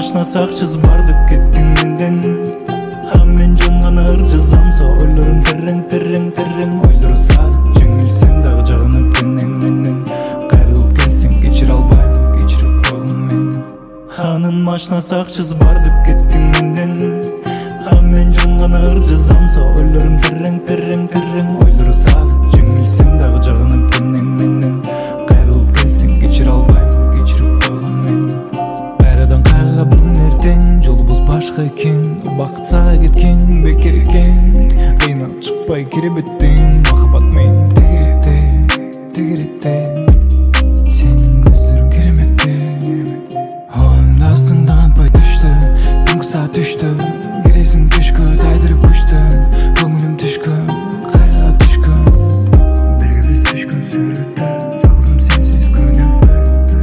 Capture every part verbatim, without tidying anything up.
машина сакчыз бар деп кеттиң менден. А мен жөн гана ыр жазамса, ойлорум терең терең терең ойлорса, жеңилсем дагы жагынып кенең менен. Кайрылып келсең кечире албайм, кечирип койгум мени. Анын машина сакчыз бар деп кеттиң менден. А мен жөн гана ыр жазамса, ойлорум терең терең терең ойлорса, жеңилсем дагы жагынып кенең менен. Кайрылып келсең кечире албайм, кечирип койгум мени. Кайрадан кайгыга бүгүн эртең, жолубуз башка экен, убакытса кеткен бекер экен. Кыйналып чыкпай керебеттен, махаббат мен тегеретте, тегеретте. Сенин көздөрүң кереметте, оюмда сыңданбай түштү, түнкү саат түштү. Кересиң түшкө, тайдырып күчтөн, көңүлүм түшкө, кайгыга түшкө. Бирге биз түшкөн сүрөттө, жалгызым сенсиз күнөмдө.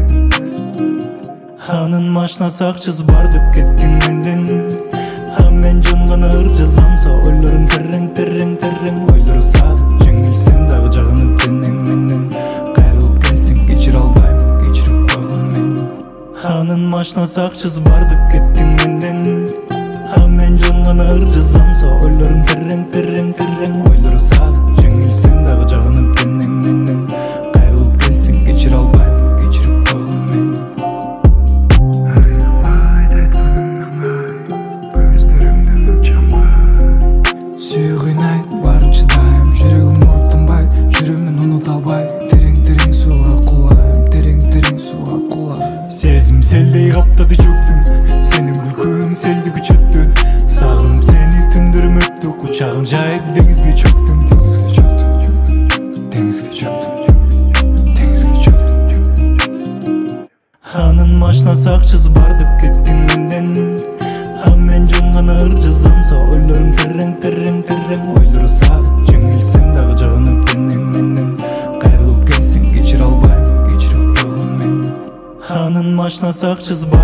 Анын машинасы акчасы бар деп кеттиң менден. А мен жөн гана ыр жазамса, ойлорум терең терең терең ойлорса, жеңилсем дагы жагынып кенең менен. Кайрылып келсең кечире албайм, кечирип койгум мени. Анын машинасы акчасы бар деп кеттиң менден. А мен жөн гана ыр жазамса, ойлорум терең терең терең ойлорса, жеңилсем дагы жагынып кенең менен. Кайрылып келсең кечире албайм, кечирип койгум мени. Айыкпайт айтканыңдан ай, көздөрүңдөн очамай. Сүйүү кыйнайт баарын чыдайм, жүрөгүм оруктанбай, жүрөмүн унута албай. Терең терең сууга кулайм, терең терең сууга кулайм. Сезим селдей каптады чөктүм, сенин күлкүң селди күчөттү. Сагынып сени түндөрүм өттү, кучагым жайып деңизге чөктүм, деңизге чөктүм, деңизге чөктүм, деңизге чөктүм. Анын машинасы акчасы бар деп кеттиң менден. А мен жөн гана ыр жазамса, ойлорум терең терең терең ойлорса, жеңилсем дагы жагынып кенең менен. Кайрылып келсең кечире албайм, кечирип койгум мени. Анын машинасы акчасы бар